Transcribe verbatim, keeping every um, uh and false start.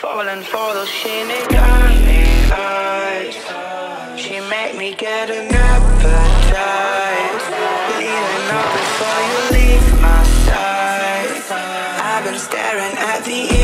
falling for those shiny gunny eyes. She make me get an appetite. Leaving up before you leave my side. I've been staring at the